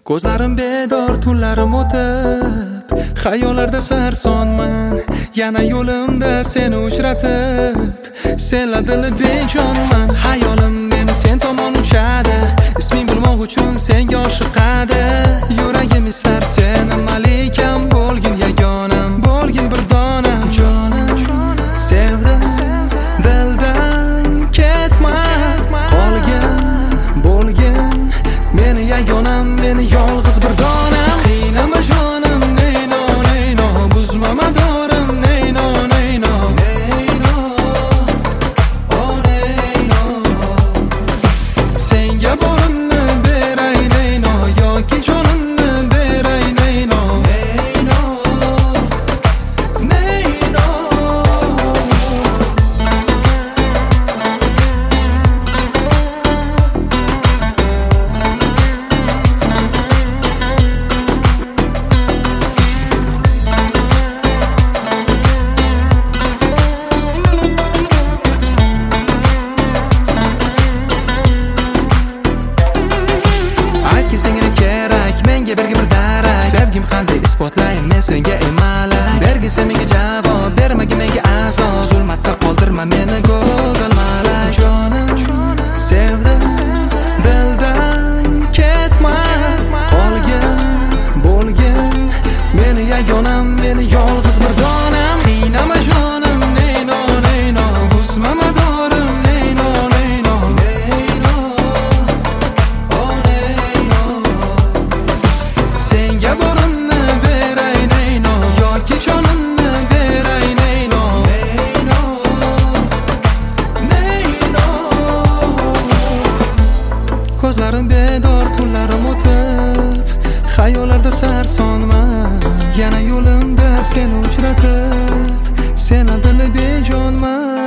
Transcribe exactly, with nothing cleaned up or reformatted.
Ko'zlarim bedor, tunlarim o'tib, xayollarda sarsonman. Yana yo'limda seni uchratib, senla dili bejonman. Hayolim meni sen tomon uchadi, isming bilmoq uchun senga oshiqadi. Yuragim istar seni malikam, bo'lgin yagonam, bo'lgin bir donam. Jonim, sevdim, dildan ketma, qolgin, bo'lgin meni yagonam, meni yolg'iz bir donam. Qiynama jonim, neyno neyno, buzma madorim, neyno neyno, neyno, oh neyno. Senga borimni beray neyno, yoki jonimni beray neyno, neyno, neyno. Senga kerak, menga bergi bir darak. Sevgim qanday isbotlayin men senga emalak. Bergisa menga javob, bermagi menga azob. Zulmatda qoldirma meni go'zal malak. Jonim, sevdim, dildan ketma, qolgin, bo'lgin meni yagonam, meni yolg'iz bir donam. Qiynama jonim, neyno neyno, buzma madorim, neyno neyno, neyno, oh neyno. Senga borimni beray neyno, yoki jonimni beray neyno, neyno, neyno. Ko'zlarim bedor, tunlarim o'tib, xayollarda sarsonman. Yana yo'limda seni uchratib, senla dili bejonman.